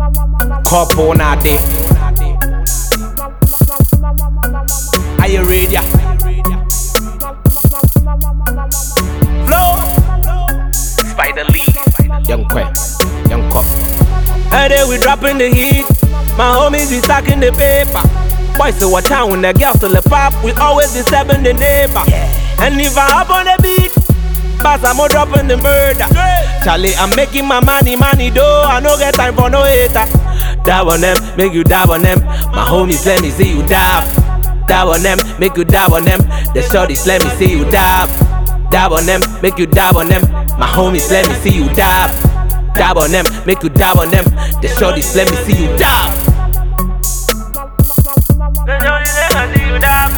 Couple na day. Are you ready? Flow. Spider Lee. Young Cop. Hey, day we dropping the heat. My homies be stacking the paper. Boys say what time when the girls still the pop. We always disturbing the neighbor. And if I hop on the beat, Bass I'm dropping the murder. Charlie, I'm making my money though. I no get time for no hater. Dab on them, make you dab on them. My homies, let me see you dab. Dab on them, make you dab on them. The shorties, let me see you dab. Dab on them, make you dab on them. My homies, let me see you dab. Dab on them, make you dab on them. The shorties, let me see you dab. The shorties, let me see you dab.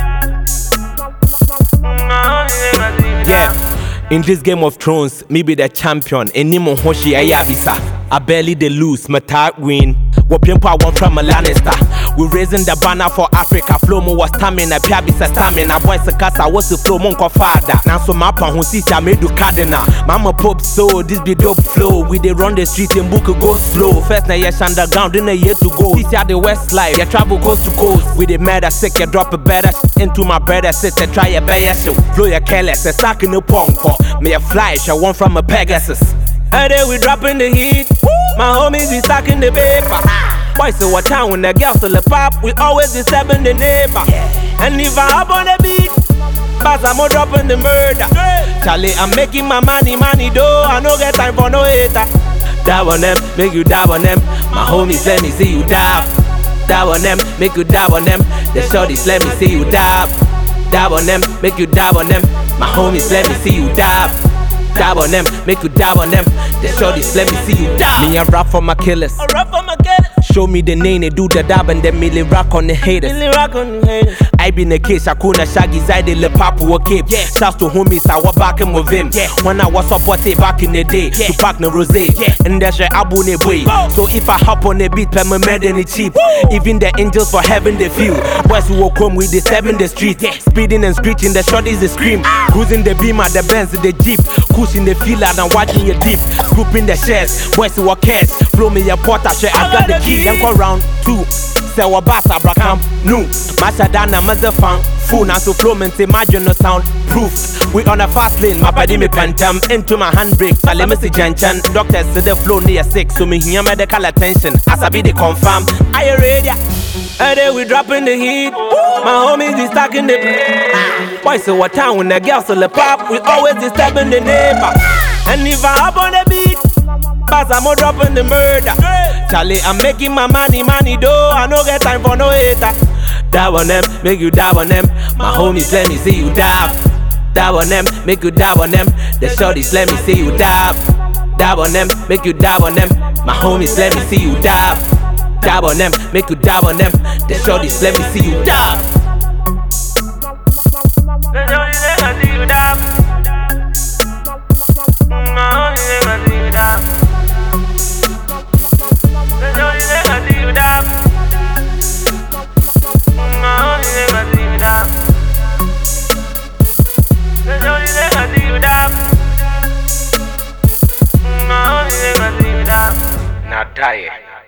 Yeah. In this Game of Thrones, me be the champion. Enimo Hoshi Ayabisa. I barely they lose, my tag win. Wapimpo I want from a Lannister. We raising the banner for Africa. Flow mo was stamina, Piabisa stamina. Boys a casa was the flow monko father. Now so mapa who sees I made do cardinal. Mama pop so this be dope flow. We they run the street and book go slow. First na year underground, then a year to go. See the west life, ya travel coast to coast. We the murder sick, ya drop a better into my brother sit and try a better show. Flow ya careless, a sack in the pong. Me a fly, I want from a Pegasus. Hey, day we dropping the heat. My homies be stacking the paper. Boys say what time when the girls still the pop. We always disturbing the neighbor. And if I hop on the beat, Bass I'm dropping the murder. Charlie, I'm making my money though. I no get time for no hater. Dab on them, make you dab on them. My homies, let me see you dab. Dab on them, make you dab on them. The shorties, let me see you dab. Dab on them, make you dab on them. My homies, let me see you dab. Dab on them, make you dab on them. The shorties, let me see you dab. Me a rap for my killers. I rap for my killers. Show me the name, they do the dab and then me rock on the haters. I be in the case, I couldn't shaggy side the papu cape. Shouts to homies, I was back with him. When I was supported back in the day, to pack the rose. And that's your abu ne boy. So if I hop on the beat, I'm mad and it's cheap. Even the angels for heaven they feel. Boys who will come with the 7 the street. Speeding and screeching, the shorties they scream. Cruising the beamer, the Benz, the Jeep. Pushing the field and watching your deep. Scooping the shares, boys who walk cash. Flow me your pot, I got the key. Then go round 2. Say what bass abrakam no. Mashadana mazafan. Full now to flow and imagine no sound proof. We on a fast lane, my body me pentam into my handbrake. So let me see Janchan. Doctors say the flow near 6, so me hear medical attention. As I be the confirm. Are you ready? Hey, day we dropping the heat. My homies be stacking the. Boys say what time when the girls still the pop. We always disturbing the neighbor. And if I hop on the beat, Bass I'm dropping the murder. Charlie, I'm making my money though. I no get time for no hater. Dab on them, make you dab on them. My homies, let me see you dab. Dab on them, make you dab on them. The shorties, let me see you dab. Dab on them, make you dab on them. My homies, let me see you dab. Dab on them, make you dab on them. The shorties, let me see you dab. The shorties, let me see you dab. My homies, let me see you dab. The shorties, let me see you dab. My homies, let me see you dab. The shorties, let me see you dab. My homies, let me see you dab. Now die.